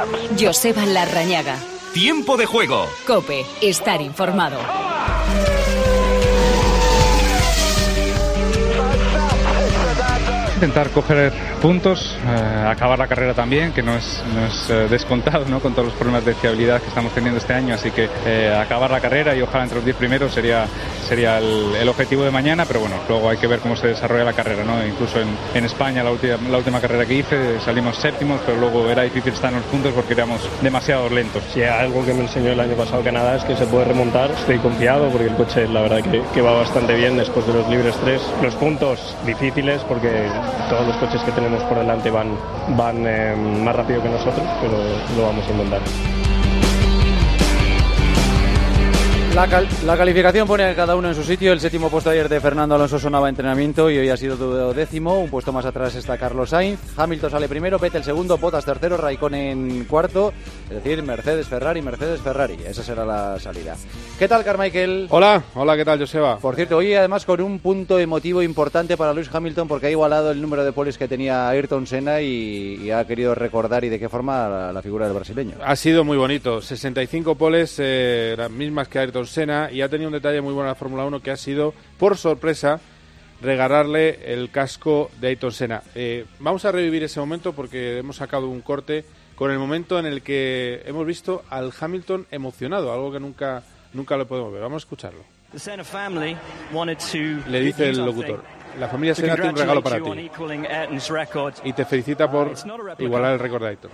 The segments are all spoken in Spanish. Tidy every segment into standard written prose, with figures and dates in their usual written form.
Joseba Larrañaga. Tiempo de juego. COPE. Estar informado. Intentar coger puntos, acabar la carrera también, que no es descontado, ¿no? Con todos los problemas de fiabilidad que estamos teniendo este año, así que acabar la carrera y ojalá entre los 10 primeros sería el objetivo de mañana, pero bueno, luego hay que ver cómo se desarrolla la carrera, ¿no? Incluso en España, la última carrera que hice, salimos séptimos, pero luego era difícil estar en los puntos porque éramos demasiado lentos. Si algo que me enseñó el año pasado Canadá es que se puede remontar, estoy confiado porque el coche la verdad que va bastante bien después de los libres 3. Los puntos difíciles porque todos los coches que tenemos por delante van más rápido que nosotros, pero lo vamos a intentar. La calificación pone a cada uno en su sitio. El séptimo puesto ayer de Fernando Alonso sonaba entrenamiento y hoy ha sido 12º. Un puesto más atrás está Carlos Sainz. Hamilton sale primero, Vettel segundo, Bottas tercero, Raikkonen cuarto. Es decir, Mercedes-Ferrari. Esa será la salida. ¿Qué tal, Carmichael? Hola, ¿qué tal, Joseba? Por cierto, hoy además con un punto emotivo importante para Lewis Hamilton porque ha igualado el número de poles que tenía Ayrton Senna y ha querido recordar y de qué forma la figura del brasileño. Ha sido muy bonito. 65 poles, las mismas que Ayrton Senna, y ha tenido un detalle muy bueno la Fórmula 1 que ha sido, por sorpresa, regalarle el casco de Ayrton Senna. Vamos a revivir ese momento porque hemos sacado un corte con el momento en el que hemos visto al Hamilton emocionado, algo que nunca lo podemos ver. Vamos a escucharlo. Le dice el locutor: la familia Senna tiene un regalo para ti y te felicita por igualar el récord de Ayrton.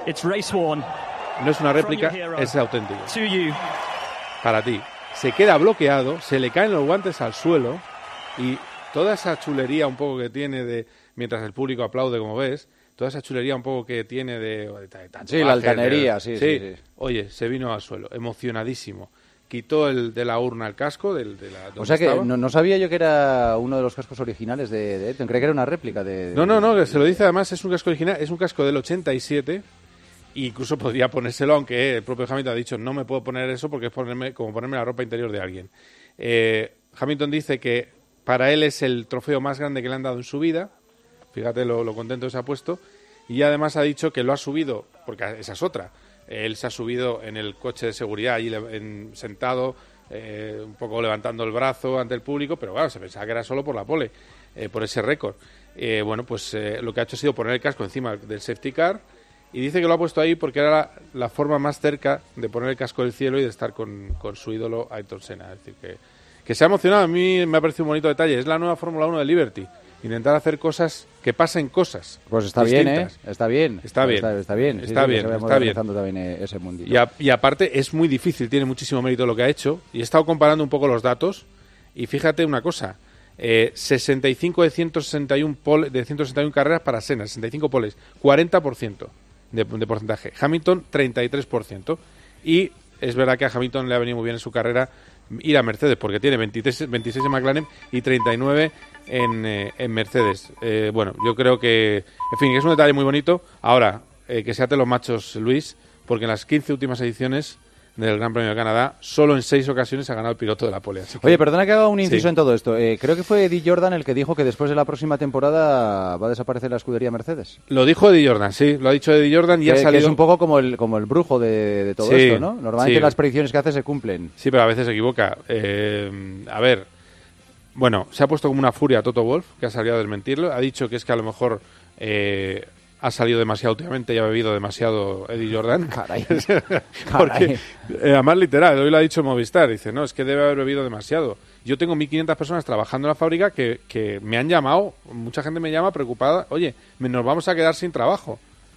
No es una réplica, es auténtico. Para ti. Se queda bloqueado, se le caen los guantes al suelo y toda esa chulería un poco que tiene de, mientras el público aplaude, como ves, toda esa chulería un poco que tiene de sí, la altanería, sí. Oye, se vino al suelo, emocionadísimo. Quitó de la urna el casco de la o sea que no sabía yo que era uno de los cascos originales de Ayrton, creía que era una réplica de... No, que se lo dice además, es un casco original, es un casco del 87. Incluso podría ponérselo, aunque el propio Hamilton ha dicho no me puedo poner eso porque es como ponerme la ropa interior de alguien. Hamilton dice que para él es el trofeo más grande que le han dado en su vida. Fíjate lo contento que se ha puesto. Y además ha dicho que lo ha subido, porque esa es otra. Él se ha subido en el coche de seguridad allí sentado, un poco levantando el brazo ante el público, pero claro, se pensaba que era solo por la pole, por ese récord. Lo que ha hecho ha sido poner el casco encima del safety car. Y dice que lo ha puesto ahí porque era la forma más cerca de poner el casco del cielo y de estar con su ídolo Ayrton Senna. Es decir, que se ha emocionado. A mí me ha parecido un bonito detalle. Es la nueva Fórmula 1 de Liberty. Intentar hacer cosas, que pasen cosas. Pues está distintas. Bien, Está bien. Está bien. Está bien. También ese mundillo. Y aparte es muy difícil, tiene muchísimo mérito lo que ha hecho. Y he estado comparando un poco los datos. Y fíjate una cosa. 65 de 161 carreras para Senna. 65 poles. 40%. De porcentaje. Hamilton, 33%. Y es verdad que a Hamilton le ha venido muy bien en su carrera ir a Mercedes, porque tiene 26 en McLaren y 39 en Mercedes. Yo creo que, en fin, es un detalle muy bonito. Ahora, que se aten los machos, Luis, porque en las 15 últimas ediciones del Gran Premio de Canadá, solo en 6 ocasiones ha ganado el piloto de la pole. Oye, perdona que haga un inciso en todo esto. Creo que fue Eddie Jordan el que dijo que después de la próxima temporada va a desaparecer la escudería Mercedes. Lo dijo Eddie Jordan, sí, lo ha dicho Eddie Jordan y ha salido... Que es un poco como el brujo de todo esto, ¿no? Normalmente las predicciones que hace se cumplen. Sí, pero a veces se equivoca. Se ha puesto como una furia Toto Wolff, que ha salido a desmentirlo. Ha dicho que es que a lo mejor... ha salido demasiado últimamente y ha bebido demasiado Eddie Jordan. Caray. Porque, además literal, hoy lo ha dicho Movistar, dice, no, es que debe haber bebido demasiado. Yo tengo 1.500 personas trabajando en la fábrica que me han llamado, mucha gente me llama preocupada, oye, nos vamos a quedar sin trabajo.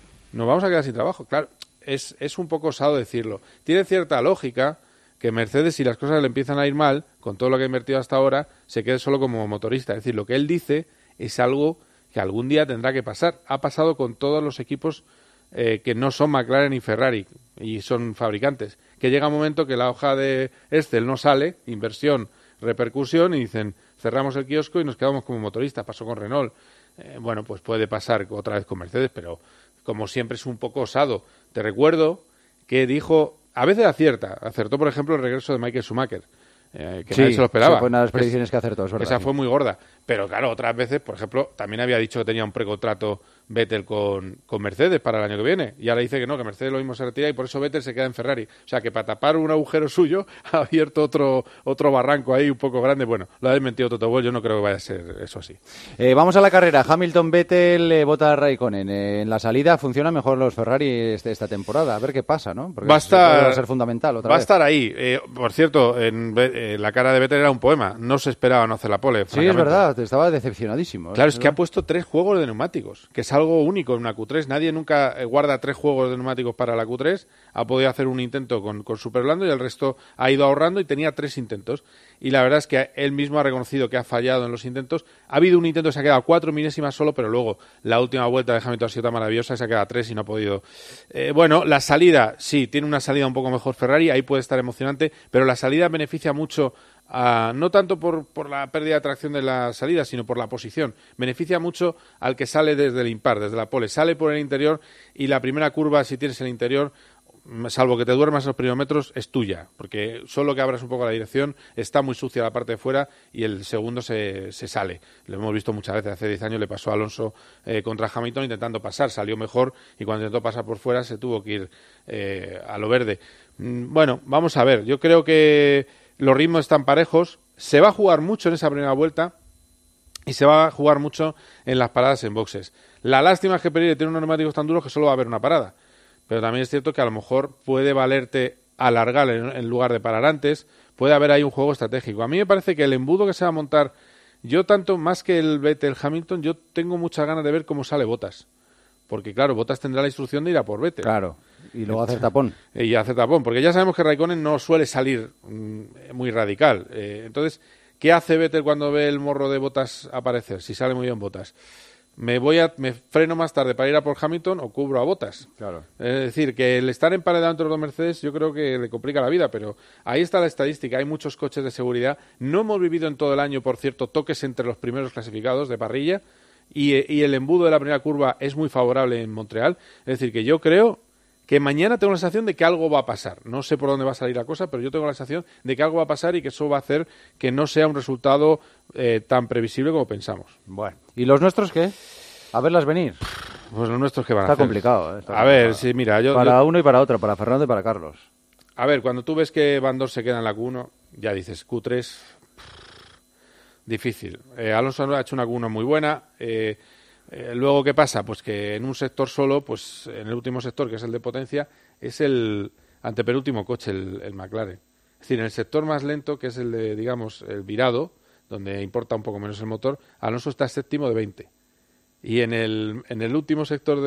Claro, es un poco osado decirlo. Tiene cierta lógica que Mercedes, si las cosas le empiezan a ir mal, con todo lo que ha invertido hasta ahora, se quede solo como motorista. Es decir, lo que él dice es algo que algún día tendrá que pasar. Ha pasado con todos los equipos que no son McLaren y Ferrari y son fabricantes, que llega un momento que la hoja de Excel no sale, inversión, repercusión, y dicen, cerramos el kiosco y nos quedamos como motoristas. Pasó con Renault. Pues puede pasar otra vez con Mercedes, pero como siempre es un poco osado. Te recuerdo que dijo, a veces acertó por ejemplo el regreso de Michael Schumacher, que nadie se lo esperaba. Fue una de las predicciones que acertó, es verdad. Esa fue muy gorda. Pero claro, otras veces, por ejemplo, también había dicho que tenía un precontrato Vettel con Mercedes para el año que viene. Y ahora dice que no, que Mercedes lo mismo se retira y por eso Vettel se queda en Ferrari. O sea, que para tapar un agujero suyo ha abierto otro barranco ahí un poco grande. Bueno, lo ha desmentido Toto Wolff, yo no creo que vaya a ser eso así. Vamos a la carrera. Hamilton, Vettel, Bottas, Raikkonen. En la salida funcionan mejor los Ferrari esta temporada. A ver qué pasa, ¿no? Porque va a ser fundamental otra vez. Va a estar ahí. Por cierto, la cara de Vettel era un poema. No se esperaba no hacer la pole. Sí, es verdad. Estaba decepcionadísimo. Claro, es que ha puesto 3 juegos de neumáticos, que es algo único en una Q3. Nadie nunca guarda 3 juegos de neumáticos para la Q3. Ha podido hacer un intento con super blando y el resto ha ido ahorrando y tenía 3 intentos. Y la verdad es que él mismo ha reconocido que ha fallado en los intentos. Ha habido un intento que se ha quedado 4 milésimas solo, pero luego la última vuelta de Hamilton ha sido tan maravillosa que se ha quedado 3 y no ha podido. Bueno, la salida, sí, tiene una salida un poco mejor Ferrari, ahí puede estar emocionante, pero la salida beneficia mucho. No tanto por la pérdida de tracción de la salida, sino por la posición. Beneficia mucho al que sale desde el impar, desde la pole. Sale por el interior y la primera curva, si tienes el interior, salvo que te duermas en los primeros metros, es tuya. Porque solo que abras un poco la dirección, está muy sucia la parte de fuera y el segundo se sale. Lo hemos visto muchas veces. Hace 10 años le pasó a Alonso contra Hamilton intentando pasar. Salió mejor y cuando intentó pasar por fuera se tuvo que ir a lo verde. Bueno, vamos a ver. Yo creo que los ritmos están parejos, se va a jugar mucho en esa primera vuelta y se va a jugar mucho en las paradas en boxes. La lástima es que Pirelli tiene unos neumáticos tan duros que solo va a haber una parada, pero también es cierto que a lo mejor puede valerte alargar en lugar de parar antes, puede haber ahí un juego estratégico. A mí me parece que el embudo que se va a montar, yo tanto más que el Vettel Hamilton, yo tengo muchas ganas de ver cómo sale Bottas. Porque, claro, Bottas tendrá la instrucción de ir a por Vettel. Claro, y luego hacer tapón. Y hacer tapón, porque ya sabemos que Raikkonen no suele salir muy radical. Entonces, ¿qué hace Vettel cuando ve el morro de Bottas aparecer? Si sale muy bien Bottas. ¿Me freno más tarde para ir a por Hamilton o cubro a Bottas? Claro. Es decir, que el estar emparedado entre los dos Mercedes yo creo que le complica la vida, pero ahí está la estadística. Hay muchos coches de seguridad. No hemos vivido en todo el año, por cierto, toques entre los primeros clasificados de parrilla. Y el embudo de la primera curva es muy favorable en Montreal. Es decir, que yo creo que mañana tengo la sensación de que algo va a pasar. No sé por dónde va a salir la cosa, pero yo tengo la sensación de que algo va a pasar y que eso va a hacer que no sea un resultado tan previsible como pensamos. Bueno, ¿y los nuestros qué? A verlas venir. Pues los nuestros que van a hacer. Está complicado. A ver, sí, mira. Para uno y para otro, para Fernando y para Carlos. A ver, cuando tú ves que Van Dorn se queda en la Q1, ya dices Q3... Difícil. Alonso ha hecho una Q1 muy buena. Luego, ¿qué pasa? Pues que en un sector solo, pues en el último sector, que es el de potencia, es el antepenúltimo coche, el McLaren. Es decir, en el sector más lento, que es el de, digamos, el virado, donde importa un poco menos el motor, Alonso está séptimo de 20. Y en el último sector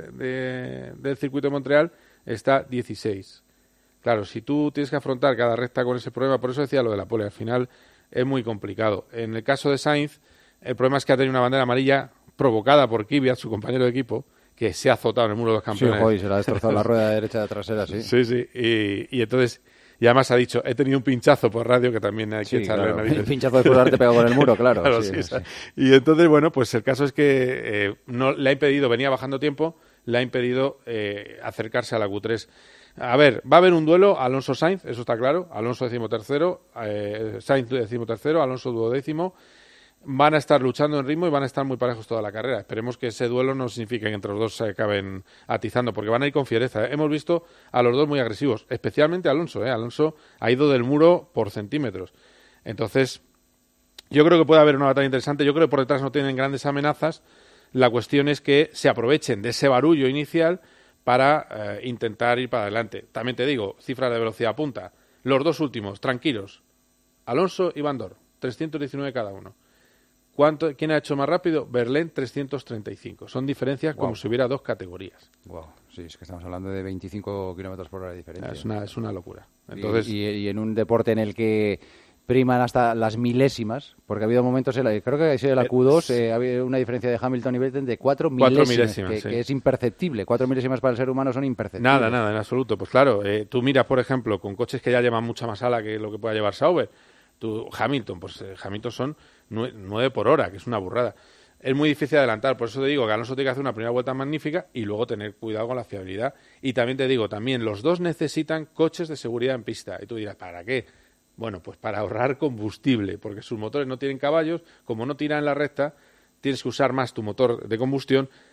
del circuito de Montreal está 16. Claro, si tú tienes que afrontar cada recta con ese problema, por eso decía lo de la pole, al final es muy complicado. En el caso de Sainz, el problema es que ha tenido una bandera amarilla provocada por Kvyat, su compañero de equipo, que se ha azotado en el muro de los campeones. Sí, hoy se le ha destrozado la rueda derecha de trasera, sí. Sí, sí. Y entonces, y además ha dicho, he tenido un pinchazo por radio, que también hay que echarle claro. narices. El pinchazo después de haberte pegado con el muro, claro. Claro, sí. Y entonces, bueno, pues el caso es que no le ha impedido, venía bajando tiempo, le ha impedido acercarse a la Q3. A ver, va a haber un duelo Alonso-Sainz, eso está claro. Alonso 13º, Sainz 13º, Alonso 12º. Van a estar luchando en ritmo y van a estar muy parejos toda la carrera. Esperemos que ese duelo no signifique que entre los dos se acaben atizando, porque van a ir con fiereza. Hemos visto a los dos muy agresivos, especialmente Alonso. Alonso ha ido del muro por centímetros. Entonces, yo creo que puede haber una batalla interesante. Yo creo que por detrás no tienen grandes amenazas. La cuestión es que se aprovechen de ese barullo inicial para intentar ir para adelante. También te digo, cifras de velocidad punta. Los dos últimos, tranquilos. Alonso y Van Dorn, 319 cada uno. ¿Quién ha hecho más rápido? Verlaine, 335. Son diferencias como si hubiera dos categorías. Wow. Sí, es que estamos hablando de 25 kilómetros por hora de diferencia. Es una locura. Entonces, y en un deporte en el que priman hasta las milésimas, porque ha habido momentos, creo que ha sido la Q2, ha habido una diferencia de Hamilton y Vettel de 4 milésimas, que es imperceptible. 4 milésimas para el ser humano son imperceptibles. Nada, en absoluto. Pues claro, tú miras, por ejemplo, con coches que ya llevan mucha más ala que lo que pueda llevar Sauber. Hamilton son 9 por hora, que es una burrada. Es muy difícil adelantar, por eso te digo que Alonso tiene que hacer una primera vuelta magnífica y luego tener cuidado con la fiabilidad. Y también te digo, los dos necesitan coches de seguridad en pista. Y tú dirás, ¿para qué? Bueno, pues para ahorrar combustible, porque sus motores no tienen caballos, como no tiran en la recta, tienes que usar más tu motor de combustión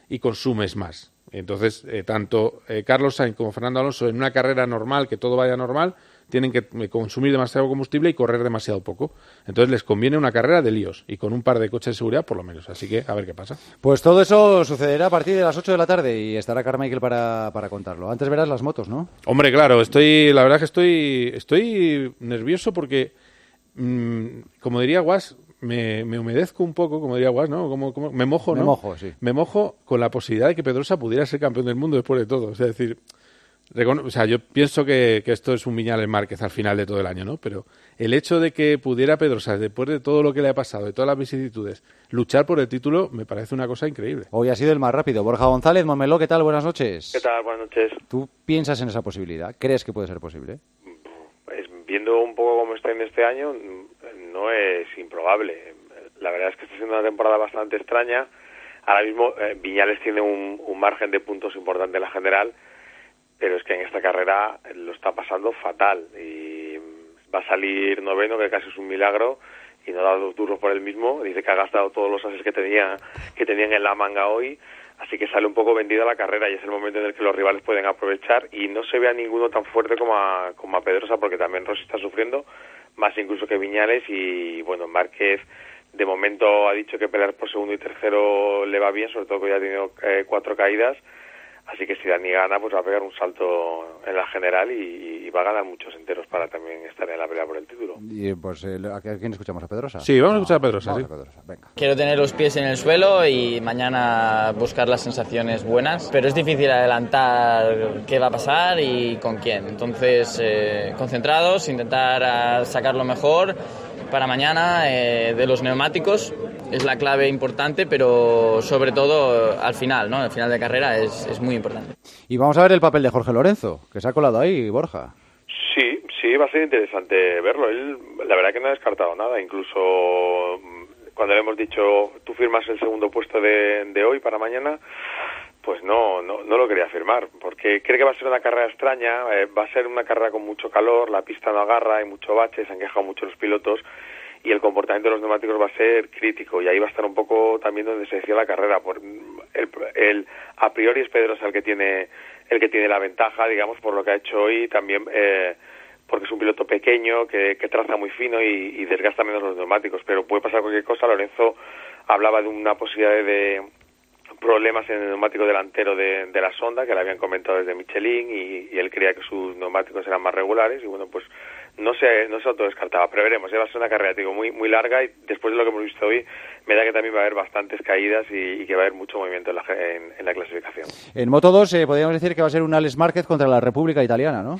y consumes más. Entonces, tanto Carlos Sainz como Fernando Alonso, en una carrera normal, que todo vaya normal, tienen que consumir demasiado combustible y correr demasiado poco. Entonces les conviene una carrera de líos y con un par de coches de seguridad por lo menos. Así que a ver qué pasa. Pues todo eso sucederá a partir de las 8 de la tarde y estará Carmichael para contarlo. Antes verás las motos, ¿no? Hombre, claro, la verdad que estoy nervioso porque, como diría Guas, me humedezco un poco, como diría Guas, ¿no? Me mojo, ¿no? Me mojo, sí. Me mojo con la posibilidad de que Pedrosa pudiera ser campeón del mundo después de todo. O sea, es decir, yo pienso que esto es un Viñales Márquez al final de todo el año, ¿no? Pero el hecho de que pudiera Pedrosa, después de todo lo que le ha pasado, de todas las vicisitudes, luchar por el título, me parece una cosa increíble. Hoy ha sido el más rápido. Borja González, Montmeló, ¿qué tal? Buenas noches. ¿Qué tal? Buenas noches. ¿Tú piensas en esa posibilidad? ¿Crees que puede ser posible? Pues viendo un poco cómo está en este año, no es improbable. La verdad es que está siendo una temporada bastante extraña. Ahora mismo Viñales tiene un margen de puntos importante en la general, pero es que en esta carrera lo está pasando fatal y va a salir noveno, que casi es un milagro, y no da 2 duros por él mismo. Dice que ha gastado todos los ases que tenían en la manga hoy, así que sale un poco vendida la carrera y es el momento en el que los rivales pueden aprovechar y no se ve a ninguno tan fuerte como a Pedrosa, porque también Rossi está sufriendo, más incluso que Viñales. Y bueno, Márquez de momento ha dicho que pelear por segundo y tercero le va bien, sobre todo que ya ha tenido 4 caídas. Así que si Dani gana, pues va a pegar un salto en la general y va a ganar muchos enteros para también estar en la pelea por el título. Y pues, ¿a quién escuchamos? ¿A Pedrosa? Sí, vamos a escuchar a Pedrosa, sí. A Pedrosa. Venga. Quiero tener los pies en el suelo y mañana buscar las sensaciones buenas, pero es difícil adelantar qué va a pasar y con quién. Entonces, concentrados, intentar sacar lo mejor para mañana de los neumáticos. Es la clave importante, pero sobre todo al final, ¿no? Al final de carrera es muy importante. Y vamos a ver el papel de Jorge Lorenzo, que se ha colado ahí, Borja. Sí, va a ser interesante verlo. Él, la verdad que no ha descartado nada. Incluso cuando le hemos dicho, tú firmas el segundo puesto de hoy para mañana, pues no lo quería firmar, porque cree que va a ser una carrera extraña, va a ser una carrera con mucho calor, la pista no agarra, hay mucho bache, se han quejado mucho los pilotos, y el comportamiento de los neumáticos va a ser crítico, y ahí va a estar un poco también donde se decía la carrera. Por el a priori es Pedrosa el que tiene la ventaja, digamos, por lo que ha hecho hoy, también porque es un piloto pequeño que traza muy fino y desgasta menos los neumáticos, pero puede pasar cualquier cosa. Lorenzo hablaba de una posibilidad de problemas en el neumático delantero de la Sonda, que le habían comentado desde Michelin, y él creía que sus neumáticos eran más regulares, y bueno, pues no se autodescartaba, pero veremos. Va a ser una carrera, digo, muy muy larga, y después de lo que hemos visto hoy, me da que también va a haber bastantes caídas y que va a haber mucho movimiento en la clasificación. En Moto2 podríamos decir que va a ser un Alex Márquez contra la República Italiana, ¿no?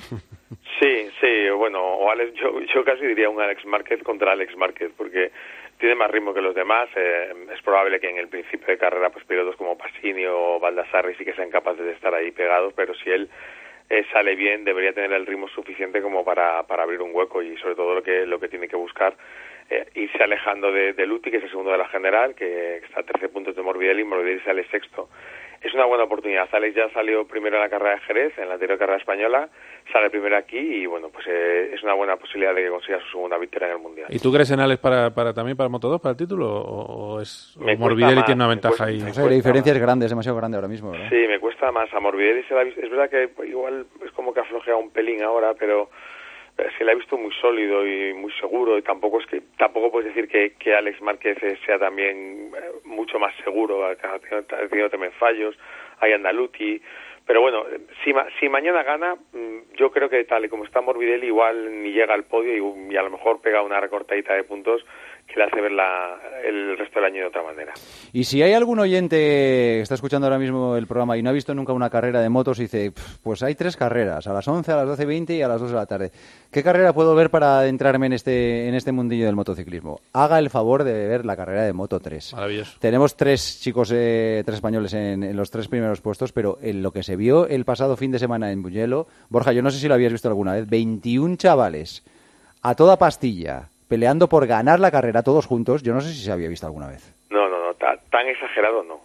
Sí, bueno, o Alex, yo casi diría un Alex Márquez contra Alex Márquez, porque tiene más ritmo que los demás. Es probable que en el principio de carrera pues pilotos como Pasini o Baldassarri sí que sean capaces de estar ahí pegados, pero si él sale bien, debería tener el ritmo suficiente como para abrir un hueco, y sobre todo lo que tiene que buscar, irse alejando de Lutti, que es el segundo de la general, que está a 13 puntos de Morbidelli sale sexto. Es una buena oportunidad. Alex ya salió primero en la carrera de Jerez, en la anterior carrera española, sale primero aquí y bueno, pues es una buena posibilidad de que consiga su segunda victoria en el Mundial. ¿Y tú crees en Alex también para Moto2, para el título? ¿O Morbidelli tiene una ventaja ahí? No sé, la diferencia es grande, es demasiado grande ahora mismo, ¿verdad? Sí, me cuesta más. A Morbidelli es verdad que igual es como que ha flojeado un pelín ahora, pero se le ha visto muy sólido y muy seguro, y tampoco puedes decir que Alex Márquez sea también mucho más seguro. Ha tenido también fallos, hay Andaluti, pero bueno, si mañana gana, yo creo que tal y como está Morbidelli, igual ni llega al podio y a lo mejor pega una recortadita de puntos que le hace ver el resto del año de otra manera. Y si hay algún oyente que está escuchando ahora mismo el programa y no ha visto nunca una carrera de motos y dice, pues hay 3 carreras, a las 11, a las 12:20 y a las 2 de la tarde. ¿Qué carrera puedo ver para adentrarme en este mundillo del motociclismo? Haga el favor de ver la carrera de Moto 3. Maravilloso. Tenemos 3 chicos, 3 españoles en los 3 primeros puestos, pero en lo que se vio el pasado fin de semana en Mugello, Borja, yo no sé si lo habías visto alguna vez, 21 chavales a toda pastilla, peleando por ganar la carrera todos juntos. Yo no sé si se había visto alguna vez. No, tan exagerado no,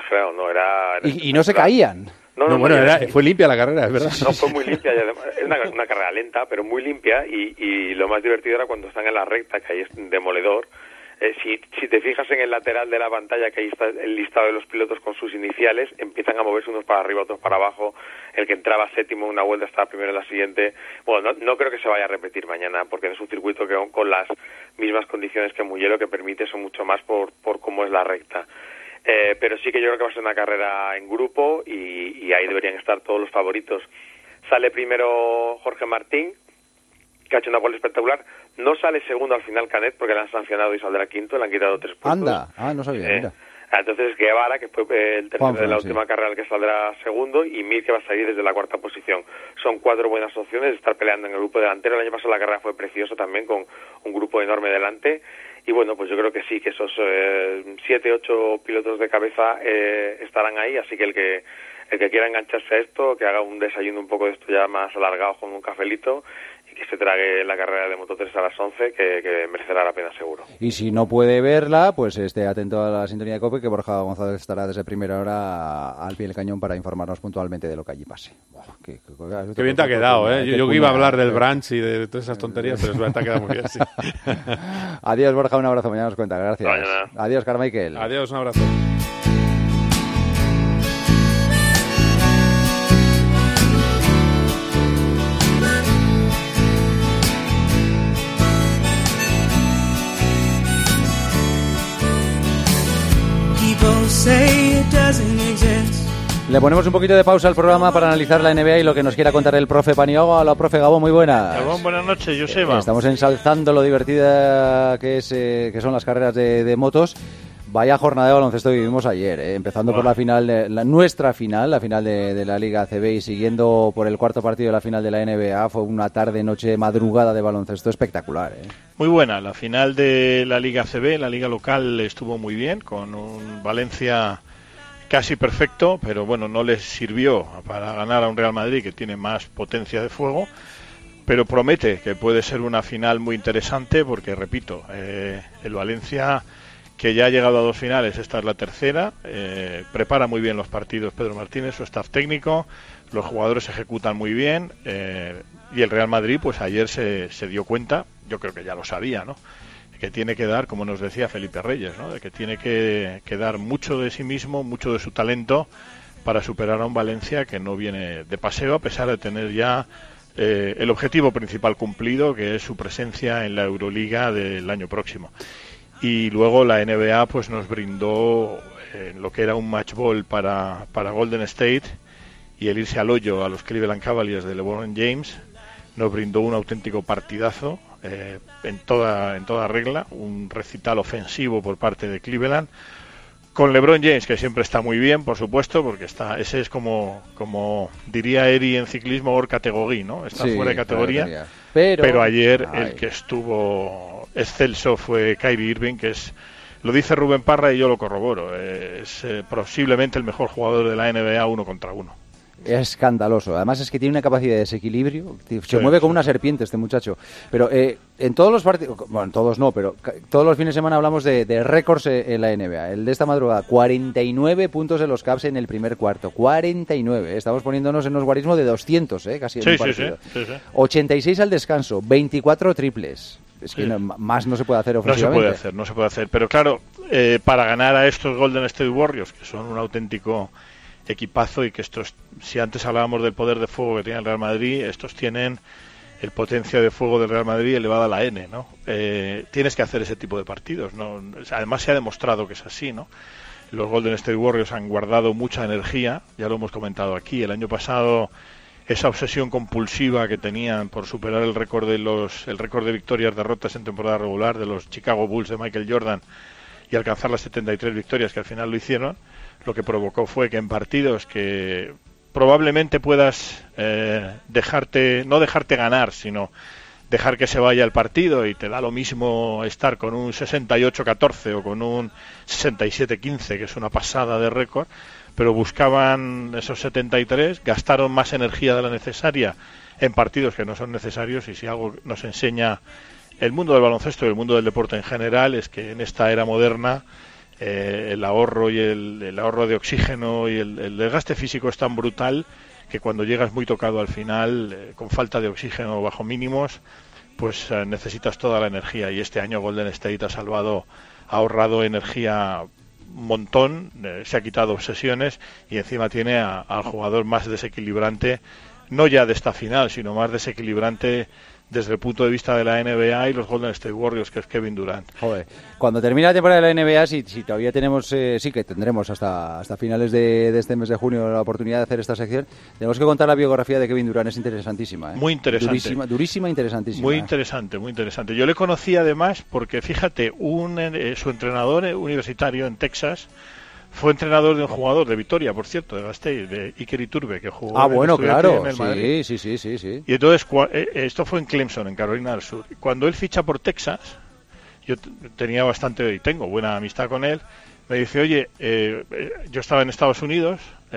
era y no se caían. No, fue limpia la carrera, es verdad. No, fue muy limpia, y además es una carrera lenta, pero muy limpia, y lo más divertido era cuando están en la recta, que ahí es demoledor, Si te fijas en el lateral de la pantalla, que ahí está el listado de los pilotos con sus iniciales, empiezan a moverse unos para arriba, otros para abajo. El que entraba séptimo en una vuelta estaba primero en la siguiente. Bueno, no creo que se vaya a repetir mañana, porque es un circuito que con las mismas condiciones que Mugello, que permite eso mucho más por cómo es la recta. Pero sí que yo creo que va a ser una carrera en grupo y ahí deberían estar todos los favoritos. Sale primero Jorge Martín, que ha hecho una vuelta espectacular. No sale segundo al final Canet, porque le han sancionado y saldrá quinto, le han quitado 3 puntos. Anda, no sabía, mira. Entonces Guevara, que fue el tercero de la última carrera, el que saldrá segundo, y Mir, que va a salir desde la cuarta posición. Son 4 buenas opciones de estar peleando en el grupo delantero. El año pasado la carrera fue preciosa también, con un grupo enorme delante. Y bueno, pues yo creo que sí, que esos 7, 8 pilotos de cabeza estarán ahí, así que el que quiera engancharse a esto, que haga un desayuno un poco de esto ya más alargado con un cafelito, y que se trague la carrera de Moto3 a las 11, que merecerá la pena seguro. Y si no puede verla, pues esté atento a la sintonía de COPE, que Borja González estará desde primera hora al pie del cañón para informarnos puntualmente de lo que allí pase. Qué bien te ha quedado, ¿eh? Yo que iba a hablar del brunch y de todas esas tonterías, pero es verdad, te ha quedado muy bien, sí. Adiós, Borja, un abrazo, mañana nos cuenta, gracias. Mañana. Adiós, Carmichael. Adiós, un abrazo. Le ponemos un poquito de pausa al programa para analizar la NBA y lo que nos quiera contar el profe Paniagua. Hola, profe Gabón, muy buenas. Gabón, buenas noches, Joseba. Estamos ensalzando lo divertida que son las carreras de motos. Vaya jornada de baloncesto que vivimos ayer, empezando por la final, nuestra final, la final de la Liga ACB, y siguiendo por el cuarto partido de la final de la NBA. Fue una tarde, noche, madrugada de baloncesto espectacular. Muy buena, la final de la Liga ACB, la liga local, estuvo muy bien, con un Valencia casi perfecto, pero bueno, no les sirvió para ganar a un Real Madrid que tiene más potencia de fuego, pero promete que puede ser una final muy interesante porque, repito, el Valencia, que ya ha llegado a 2 finales, esta es la tercera, prepara muy bien los partidos Pedro Martínez, su staff técnico, los jugadores ejecutan muy bien, y el Real Madrid pues ayer se dio cuenta, yo creo que ya lo sabía, ¿no?, que tiene que dar, como nos decía Felipe Reyes, ¿no?, de que tiene que dar mucho de sí mismo, mucho de su talento para superar a un Valencia que no viene de paseo, a pesar de tener ya el objetivo principal cumplido, que es su presencia en la Euroliga del año próximo. Y luego la NBA pues nos brindó lo que era un match ball para Golden State, y el irse al hoyo a los Cleveland Cavaliers de LeBron James nos brindó un auténtico partidazo en toda regla, un recital ofensivo por parte de Cleveland, con LeBron James, que siempre está muy bien, por supuesto, porque ese es como diría Eri en ciclismo, hors categoría, ¿no? Está fuera de categoría. Pero ayer el que estuvo excelso fue Kyrie Irving, que lo dice Rubén Parra y yo lo corroboro, es posiblemente el mejor jugador de la NBA 1 contra 1. Escandaloso. Además es que tiene una capacidad de desequilibrio. Se mueve como una serpiente este muchacho. Pero en todos los partidos, bueno, todos no, pero todos los fines de semana hablamos de récords en la NBA. El de esta madrugada, 49 puntos de los Cavs en el primer cuarto. 49. Estamos poniéndonos en un guarismo de 200, casi en un partido. Sí. 86 al descanso, 24 triples. Es que más no se puede hacer ofensivamente. No se puede hacer. Pero claro, para ganar a estos Golden State Warriors, que son un auténtico equipazo, y que estos, si antes hablábamos del poder de fuego que tiene el Real Madrid, estos tienen el potencia de fuego del Real Madrid elevada a la N, ¿no? Tienes que hacer ese tipo de partidos, ¿no? Además se ha demostrado que es así, ¿no? Los Golden State Warriors han guardado mucha energía, ya lo hemos comentado aquí. El año pasado, esa obsesión compulsiva que tenían por superar el récord de victorias, derrotas en temporada regular de los Chicago Bulls de Michael Jordan, y alcanzar las 73 victorias que al final lo hicieron, lo que provocó fue que en partidos que probablemente puedas no dejarte ganar, sino dejar que se vaya el partido, y te da lo mismo estar con un 68-14 o con un 67-15, que es una pasada de récord, pero buscaban esos 73, gastaron más energía de la necesaria en partidos que no son necesarios. Y si algo nos enseña el mundo del baloncesto y el mundo del deporte en general, es que en esta era moderna el ahorro y el ahorro de oxígeno y el desgaste físico es tan brutal que cuando llegas muy tocado al final, con falta de oxígeno bajo mínimos, pues necesitas toda la energía, y este año Golden State ha ahorrado energía un montón, se ha quitado obsesiones y encima tiene al jugador más desequilibrante, no ya de esta final, sino más desequilibrante desde el punto de vista de la NBA y los Golden State Warriors, que es Kevin Durant. Joder, cuando termine la temporada de la NBA, si todavía tenemos, sí que tendremos hasta finales de este mes de junio la oportunidad de hacer esta sección, tenemos que contar la biografía de Kevin Durant, es interesantísima. Muy interesante. Durísima, interesantísima. Muy interesante, muy interesante. Yo le conocí además porque, fíjate, su entrenador universitario en Texas fue entrenador de un jugador de Vitoria, por cierto, de Gasteiz, de Iker Iturbe, que jugó claro, en el Madrid. Sí. Y entonces, esto fue en Clemson, en Carolina del Sur. Cuando él ficha por Texas, yo tengo buena amistad con él, me dice, oye, yo estaba en Estados Unidos,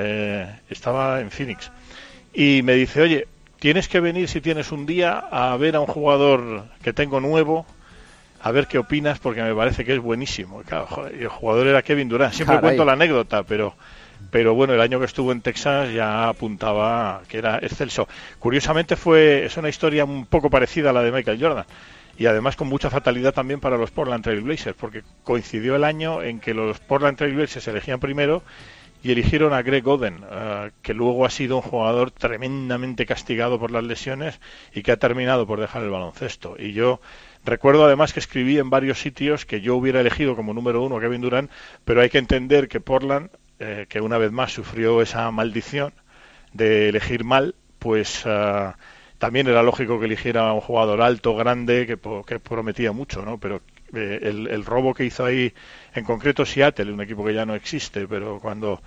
estaba en Phoenix, y me dice, oye, tienes que venir si tienes un día a ver a un jugador que tengo nuevo, a ver qué opinas, porque me parece que es buenísimo. Claro, joder, el jugador era Kevin Durant. Siempre cuento la anécdota, pero bueno, el año que estuvo en Texas ya apuntaba que era excelso. Curiosamente es una historia un poco parecida a la de Michael Jordan, y además con mucha fatalidad también para los Portland Trail Blazers, porque coincidió el año en que los Portland Trail Blazers se elegían primero y eligieron a Greg Oden, que luego ha sido un jugador tremendamente castigado por las lesiones y que ha terminado por dejar el baloncesto. Y yo recuerdo además que escribí en varios sitios que yo hubiera elegido como número 1 a Kevin Durant, pero hay que entender que Portland, que una vez más sufrió esa maldición de elegir mal, pues también era lógico que eligiera a un jugador alto, grande, que prometía mucho, ¿no? Pero el robo que hizo ahí, en concreto Seattle, un equipo que ya no existe, pero cuando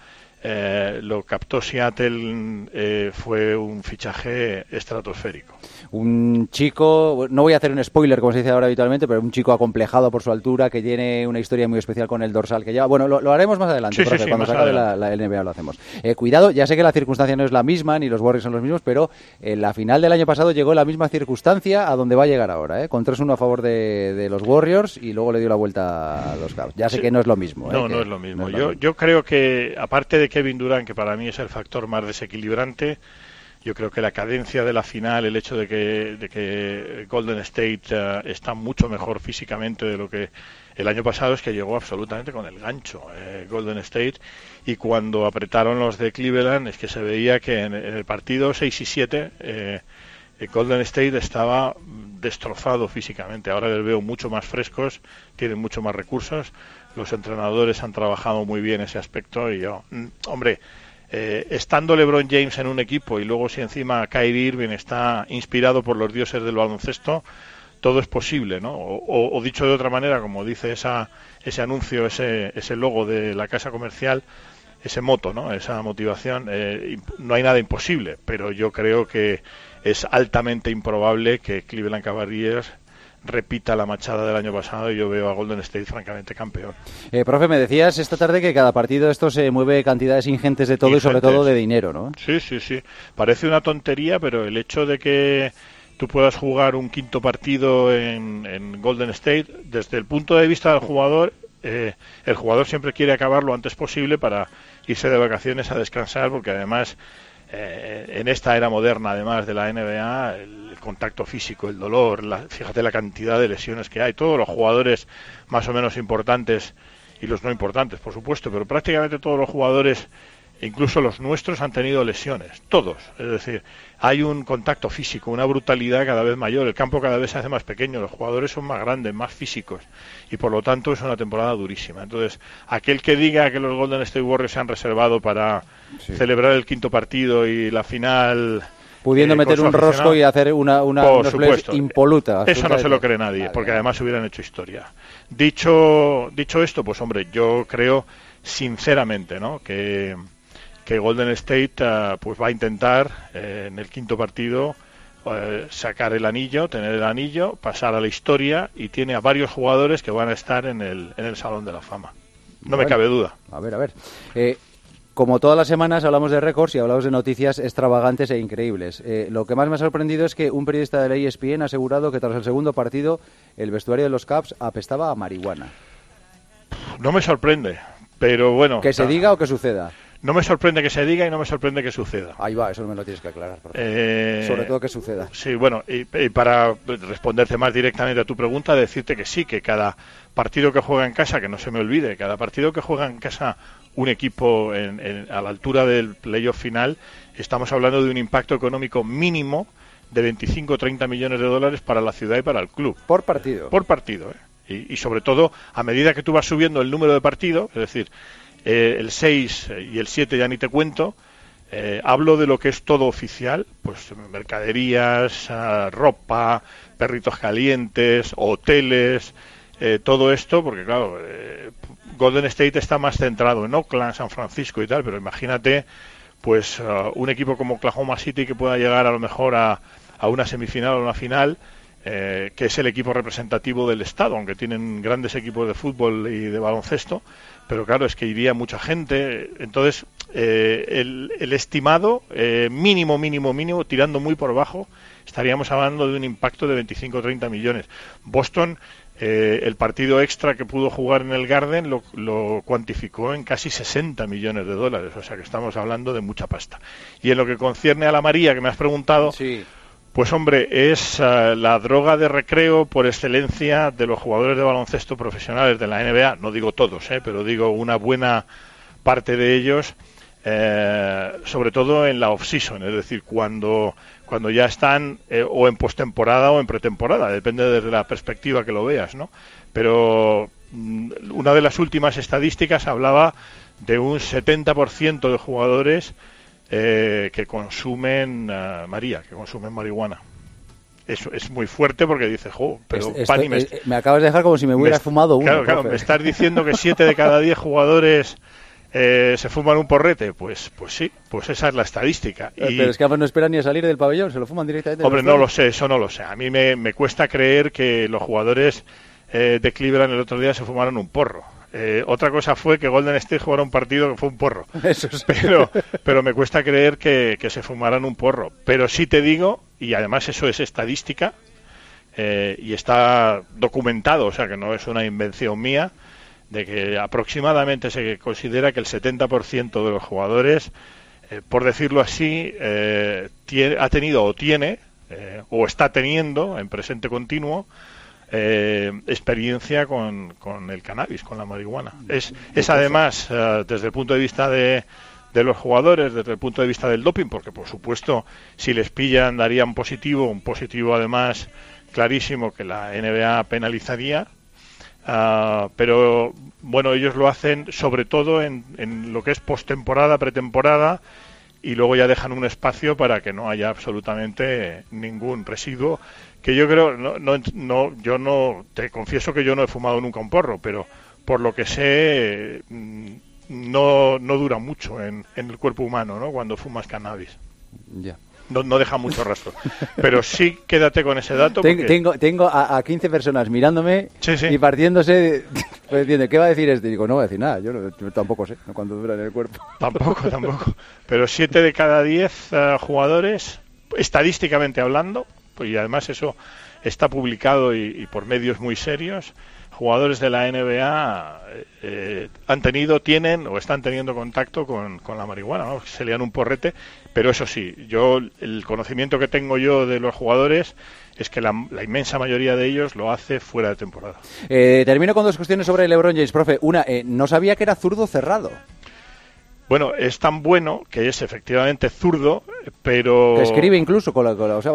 lo captó Seattle fue un fichaje estratosférico. Un chico, no voy a hacer un spoiler como se dice ahora habitualmente, pero un chico acomplejado por su altura, que tiene una historia muy especial con el dorsal que lleva. Bueno, lo haremos más adelante, profe, cuando se acabe la NBA lo hacemos. Cuidado, ya sé que la circunstancia no es la misma, ni los Warriors son los mismos, pero en la final del año pasado llegó la misma circunstancia a donde va a llegar ahora, con 3-1 a favor de los Warriors y luego le dio la vuelta a los Cavs. Ya sé que no es lo mismo. No es lo mismo. Yo creo que, aparte de Kevin Durant, que para mí es el factor más desequilibrante, yo creo que la cadencia de la final, el hecho de que Golden State está mucho mejor físicamente de lo que el año pasado, es que llegó absolutamente con el gancho Golden State, y cuando apretaron los de Cleveland es que se veía que en el partido 6 y 7 Golden State estaba destrozado físicamente. Ahora les veo mucho más frescos, tienen mucho más recursos, los entrenadores han trabajado muy bien ese aspecto, y estando LeBron James en un equipo y luego si encima Kyrie Irving está inspirado por los dioses del baloncesto, todo es posible, ¿no? O dicho de otra manera, como dice ese anuncio, ese logo de la casa comercial, ese moto, ¿no? Esa motivación, no hay nada imposible, pero yo creo que es altamente improbable que Cleveland Cavaliers repita la machada del año pasado, y yo veo a Golden State francamente campeón. Profe, me decías esta tarde que cada partido de estos se mueve cantidades ingentes de todo y sobre todo de dinero, ¿no? Sí. Parece una tontería, pero el hecho de que tú puedas jugar un quinto partido en Golden State, desde el punto de vista del jugador, el jugador siempre quiere acabar lo antes posible para irse de vacaciones a descansar, porque además en esta era moderna, además de la NBA, el contacto físico, el dolor, fíjate la cantidad de lesiones que hay. Todos los jugadores más o menos importantes, y los no importantes, por supuesto, pero prácticamente todos los jugadores, incluso los nuestros, han tenido lesiones, todos. Es decir, hay un contacto físico, una brutalidad cada vez mayor, el campo cada vez se hace más pequeño, los jugadores son más grandes, más físicos, y por lo tanto es una temporada durísima. Entonces, aquel que diga que los Golden State Warriors se han reservado para celebrar el quinto partido y la final, pudiendo meter un rosco y hacer unos plays impoluta. Eso no se lo cree nadie, porque además hubieran hecho historia. Dicho esto, pues hombre, yo creo sinceramente, ¿no?, que Golden State pues va a intentar en el quinto partido sacar el anillo, tener el anillo, pasar a la historia, y tiene a varios jugadores que van a estar en el Salón de la Fama. No me cabe duda. A ver. Como todas las semanas hablamos de récords y hablamos de noticias extravagantes e increíbles. Lo que más me ha sorprendido es que un periodista de la ESPN ha asegurado que tras el segundo partido el vestuario de los Cavs apestaba a marihuana. No me sorprende, pero bueno. ¿Que se diga o que suceda? no me sorprende que se diga y no me sorprende que suceda. Ahí va, eso me lo tienes que aclarar. Sobre todo que suceda. Sí, bueno, y para responderte más directamente a tu pregunta, decirte que sí, que cada partido que juega en casa, que no se me olvide, cada partido que juega en casa un equipo a la altura del playoff final, estamos hablando de un impacto económico mínimo de 25 o 30 millones de dólares para la ciudad y para el club. Por partido. Por partido, y sobre todo, a medida que tú vas subiendo el número de partidos, es decir, el 6 y el 7 ya ni te cuento, hablo de lo que es todo oficial, pues mercaderías, ropa, perritos calientes, hoteles, todo esto, porque claro, Golden State está más centrado en Oakland, San Francisco y tal, pero imagínate pues un equipo como Oklahoma City que pueda llegar a lo mejor a una semifinal o una final, que es el equipo representativo del estado, aunque tienen grandes equipos de fútbol y de baloncesto, pero claro, es que iría mucha gente. Entonces el estimado mínimo, tirando muy por bajo, estaríamos hablando de un impacto de 25 o 30 millones. Boston, el partido extra que pudo jugar en el Garden lo cuantificó en casi 60 millones de dólares, o sea que estamos hablando de mucha pasta. Y en lo que concierne a la María, que me has preguntado, sí. Pues hombre, es la droga de recreo por excelencia de los jugadores de baloncesto profesionales de la NBA, no digo todos, pero digo una buena parte de ellos, sobre todo en la off-season, es decir, cuando ya están o en postemporada o en pretemporada, depende desde la perspectiva que lo veas, ¿no? Pero una de las últimas estadísticas hablaba de un 70% de jugadores que consumen que consumen marihuana. Eso es muy fuerte porque dices, pero Pani, me acabas de dejar como si me hubiera fumado uno. Claro, me estás diciendo que 7 de cada 10 jugadores se fuman un porrete, pues sí, pues esa es la estadística. Pero es que no esperan ni a salir del pabellón, se lo fuman directamente. Hombre, no lo sé, eso no lo sé. A mí me cuesta creer que los jugadores de Cleveland el otro día se fumaron un porro. Otra cosa fue que Golden State jugara un partido que fue un porro. Eso sí. Pero me cuesta creer que se fumaran un porro. Pero sí te digo, y además eso es estadística, y está documentado, o sea que no es una invención mía, de que aproximadamente se considera que el 70% de los jugadores, por decirlo así, ha tenido o tiene, o está teniendo en presente continuo, experiencia con el cannabis, con la marihuana. Es además, desde el punto de vista de los jugadores, desde el punto de vista del doping, porque por supuesto si les pillan darían un positivo además clarísimo que la NBA penalizaría, pero bueno, ellos lo hacen sobre todo en lo que es postemporada, pretemporada, y luego ya dejan un espacio para que no haya absolutamente ningún residuo, que yo creo, yo no, te confieso que yo no he fumado nunca un porro, pero por lo que sé, no dura mucho en el cuerpo humano, ¿no? Cuando fumas cannabis. Ya. No deja mucho rastro. Pero sí, quédate con ese dato. Tengo a 15 personas mirándome y partiéndose diciendo, ¿qué va a decir este? Y digo, no va a decir nada, yo tampoco sé cuánto dura en el cuerpo. Tampoco. Pero 7 de cada 10 jugadores, estadísticamente hablando, y además eso está publicado y por medios muy serios, jugadores de la NBA tienen o están teniendo contacto con la marihuana, ¿no? Se lean un porrete, pero eso sí, el conocimiento que tengo yo de los jugadores es que la inmensa mayoría de ellos lo hace fuera de temporada. Termino con 2 cuestiones sobre LeBron James, profe. Una, no sabía que era zurdo cerrado. Bueno, es tan bueno que es efectivamente zurdo, pero... Que escribe incluso con la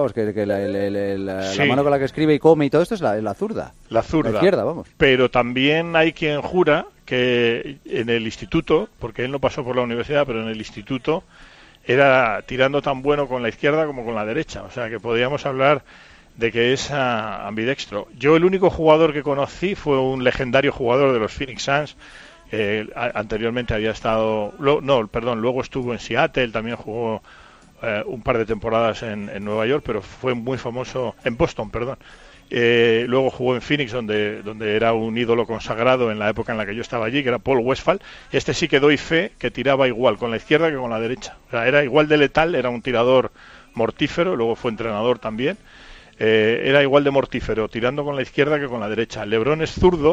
mano con la que escribe y come y todo esto es la zurda. La zurda. La izquierda, vamos. Pero también hay quien jura que en el instituto, porque él no pasó por la universidad, pero en el instituto era tirando tan bueno con la izquierda como con la derecha. O sea que podríamos hablar de que es ambidextro. Yo el único jugador que conocí fue un legendario jugador de los Phoenix Suns. Anteriormente había estado, luego estuvo en Seattle, también jugó un par de temporadas en Nueva York, pero fue muy famoso en Boston, luego jugó en Phoenix, donde era un ídolo consagrado en la época en la que yo estaba allí, que era Paul Westphal. Este sí que doy fe que tiraba igual con la izquierda que con la derecha, o sea, era igual de letal, era un tirador mortífero, luego fue entrenador también, era igual de mortífero tirando con la izquierda que con la derecha. LeBron es zurdo,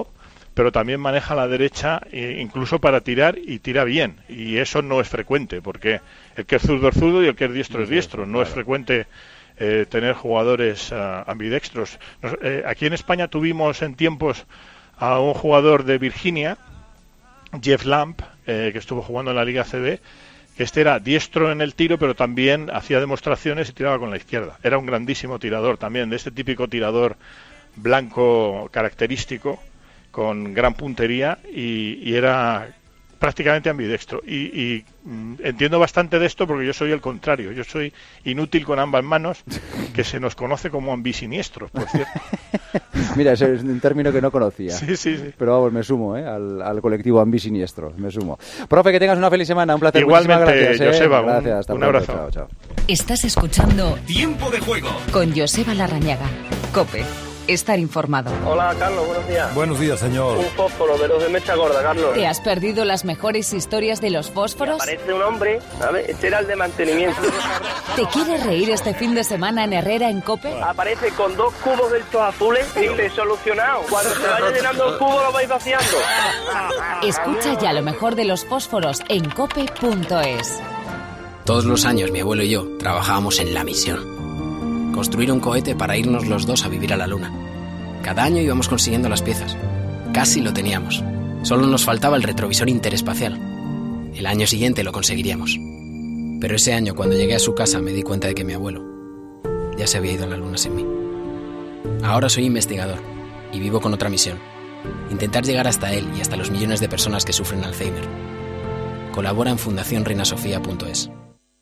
pero también maneja la derecha incluso para tirar, y tira bien, y eso no es frecuente, porque el que es zurdo es zurdo y el que es diestro es diestro. No es frecuente tener jugadores ambidextros. Aquí en España tuvimos en tiempos a un jugador de Virginia, Jeff Lamp, que estuvo jugando en la Liga CB, que era diestro en el tiro, pero también hacía demostraciones y tiraba con la izquierda. Era un grandísimo tirador también, de este típico tirador blanco característico, con gran puntería, y era prácticamente ambidextro. Y entiendo bastante de esto porque yo soy el contrario. Yo soy inútil con ambas manos, que se nos conoce como ambisiniestros, por cierto. Mira, ese es un término que no conocía. Sí. Pero vamos, me sumo al colectivo ambisiniestro, me sumo. Profe, que tengas una feliz semana, un placer. Igualmente, gracias, Joseba, gracias, hasta un pronto. abrazo. Chao. Estás escuchando Tiempo de Juego con Joseba Larrañaga. COPE. Estar informado. Hola, Carlos, buenos días. Buenos días, señor. Un fósforo de los de mecha gorda, Carlos. ¿Te has perdido las mejores historias de los fósforos? Aparece un hombre, ¿sabes? Este era el de mantenimiento. ¿Te quieres reír este fin de semana en Herrera en COPE? Aparece con 2 cubos de estos azules y dice, solucionado. Cuando se vaya llenando el cubo lo vais vaciando. Escucha ya lo mejor de los fósforos en cope.es. Todos los años mi abuelo y yo trabajábamos en la misión. Construir un cohete para irnos los dos a vivir a la Luna. Cada año íbamos consiguiendo las piezas. Casi lo teníamos. Solo nos faltaba el retrovisor interespacial. El año siguiente lo conseguiríamos. Pero ese año, cuando llegué a su casa, me di cuenta de que mi abuelo ya se había ido a la Luna sin mí. Ahora soy investigador y vivo con otra misión. Intentar llegar hasta él y hasta los millones de personas que sufren Alzheimer. Colabora en fundacionreinasofía.es.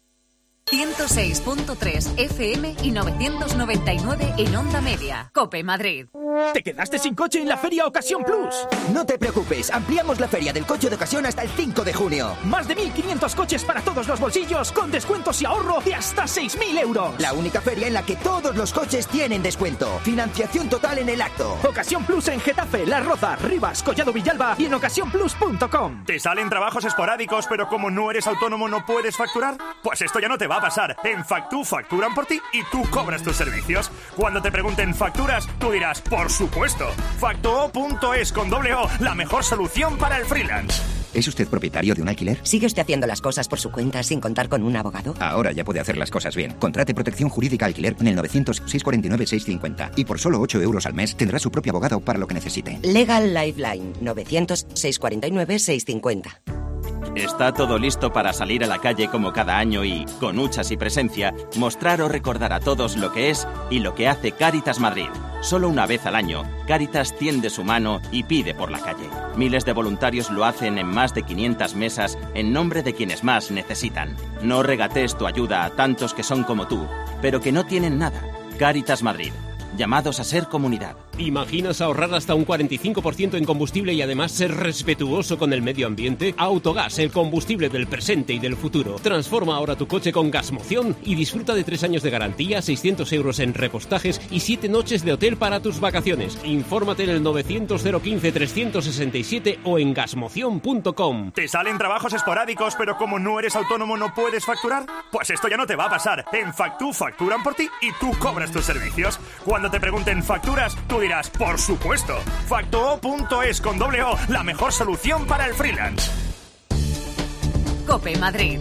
106.3 FM y 999 en Onda Media. COPE Madrid. ¿Te quedaste sin coche en la Feria Ocasión Plus? No te preocupes, ampliamos la feria del coche de ocasión hasta el 5 de junio. Más de 1.500 coches para todos los bolsillos, con descuentos y ahorro de hasta 6.000 euros. La única feria en la que todos los coches tienen descuento. Financiación total en el acto. Ocasión Plus en Getafe, Las Rozas, Rivas, Collado Villalba y en ocasiónplus.com. ¿Te salen trabajos esporádicos, pero como no eres autónomo no puedes facturar? Pues esto ya no te va a pasar. En Factu facturan por ti y tú cobras tus servicios. Cuando te pregunten facturas, tú dirás, por supuesto. Factuo.es con doble O, la mejor solución para el freelance. ¿Es usted propietario de un alquiler? ¿Sigue usted haciendo las cosas por su cuenta sin contar con un abogado? Ahora ya puede hacer las cosas bien. Contrate protección jurídica alquiler en el 900-649-650 y por solo 8 euros al mes tendrá su propio abogado para lo que necesite. Legal Lifeline, 900-649-650. Está todo listo para salir a la calle como cada año y, con huchas y presencia, mostrar o recordar a todos lo que es y lo que hace Cáritas Madrid. Solo una vez al año, Cáritas tiende su mano y pide por la calle. Miles de voluntarios lo hacen en más de 500 mesas en nombre de quienes más necesitan. No regatees tu ayuda a tantos que son como tú, pero que no tienen nada. Cáritas Madrid. Llamados a ser comunidad. ¿Imaginas ahorrar hasta un 45% en combustible y además ser respetuoso con el medio ambiente? Autogas, el combustible del presente y del futuro. Transforma ahora tu coche con Gasmoción y disfruta de 3 años de garantía, 600 euros en repostajes y 7 noches de hotel para tus vacaciones. Infórmate en el 900-015-367 o en gasmoción.com. ¿Te salen trabajos esporádicos, pero como no eres autónomo no puedes facturar? Pues esto ya no te va a pasar. En Factu facturan por ti y tú cobras tus servicios. Cuando te pregunten facturas, tú dirás, por supuesto. Factuo.es con doble O, la mejor solución para el freelance. COPE Madrid.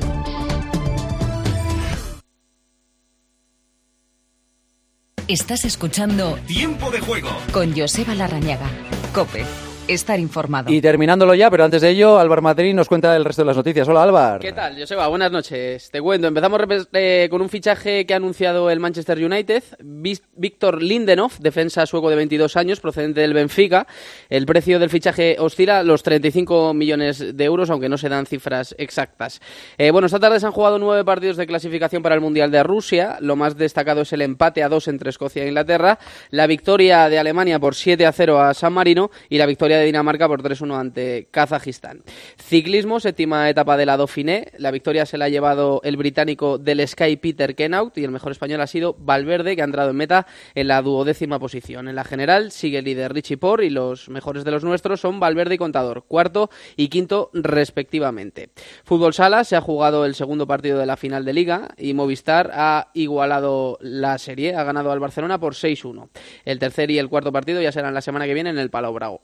Estás escuchando Tiempo de Juego con Joseba Larrañaga. COPE. Estar informado. Y terminándolo ya, pero antes de ello, Álvaro Madrid nos cuenta el resto de las noticias. Hola, Álvaro. ¿Qué tal, Joseba? Buenas noches. Te cuento. Empezamos con un fichaje que ha anunciado el Manchester United. Victor Lindelof, defensa sueco de 22 años, procedente del Benfica. El precio del fichaje oscila los 35 millones de euros, aunque no se dan cifras exactas. Esta tarde se han jugado 9 partidos de clasificación para el Mundial de Rusia. Lo más destacado es el empate a 2 entre Escocia e Inglaterra, la victoria de Alemania por 7-0 a San Marino y la victoria de Dinamarca por 3-1 ante Kazajistán. Ciclismo, séptima etapa de la Dauphiné. La victoria se la ha llevado el británico del Sky Peter Kennaugh y el mejor español ha sido Valverde, que ha entrado en meta en la 12ª posición. En la general sigue el líder Richie Porte y los mejores de los nuestros son Valverde y Contador, 4º y 5º respectivamente. Fútbol Sala, se ha jugado el segundo partido de la final de Liga y Movistar ha igualado la serie, ha ganado al Barcelona por 6-1. El tercer y el cuarto partido ya serán la semana que viene en el Palau Blaugrana.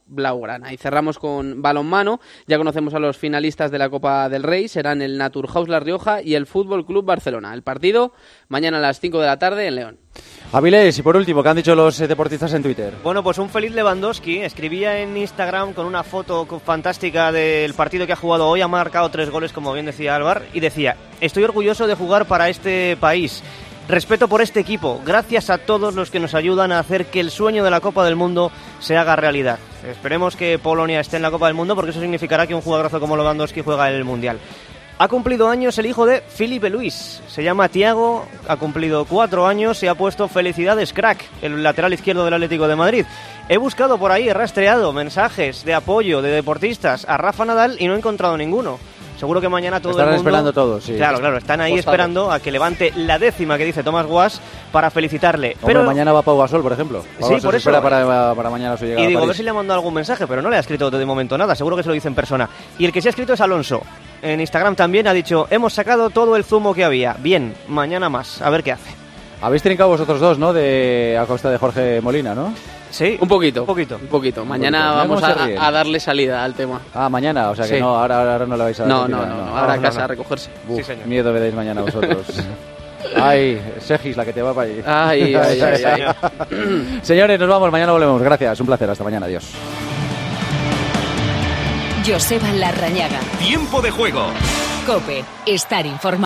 Blaugrana. Y cerramos con balonmano. Ya conocemos a los finalistas de la Copa del Rey. Serán el Naturhaus La Rioja y el Fútbol Club Barcelona. El partido mañana a las 5 de la tarde en León. Avilés, y por último, ¿qué han dicho los deportistas en Twitter? Bueno, pues un feliz Lewandowski escribía en Instagram con una foto fantástica del partido que ha jugado hoy. Ha marcado 3 goles, como bien decía Álvar, y decía: estoy orgulloso de jugar para este país. Respeto por este equipo. Gracias a todos los que nos ayudan a hacer que el sueño de la Copa del Mundo se haga realidad. Esperemos que Polonia esté en la Copa del Mundo, porque eso significará que un jugadorazo como Lewandowski juega en el Mundial. Ha cumplido años el hijo de Filipe Luis, se llama Thiago, ha cumplido 4 años y ha puesto felicidades crack, el lateral izquierdo del Atlético de Madrid. He buscado por ahí, he rastreado mensajes de apoyo de deportistas a Rafa Nadal y no he encontrado ninguno. Seguro que mañana todo Estarán el mundo... esperando todos, sí. Claro, están ahí esperando a que levante la 10ª que dice Tomás Guas para felicitarle. Hombre, pero mañana va Pau Gasol, por ejemplo. Sí, por eso. Espera para mañana su llegada. Y digo, a a ver si le ha mandado algún mensaje, pero no le ha escrito de momento nada, seguro que se lo dice en persona. Y el que se ha escrito es Alonso. En Instagram también ha dicho: hemos sacado todo el zumo que había. Bien, mañana más, a ver qué hace. Habéis trincado vosotros dos, ¿no? A costa de Jorge Molina, ¿no? Sí, un poquito. Mañana vamos a darle salida al tema. Ah, mañana, o sea que sí. No, ahora no le vais a dar. No, ahora a casa a recogerse. Uf, sí, señor. Miedo me dais mañana vosotros. Ay, Segis, la que te va para allí. Ay. Señores, nos vamos, mañana volvemos. Gracias, un placer, hasta mañana, adiós. Joseba Larrañaga. Tiempo de juego. COPE, estar informado.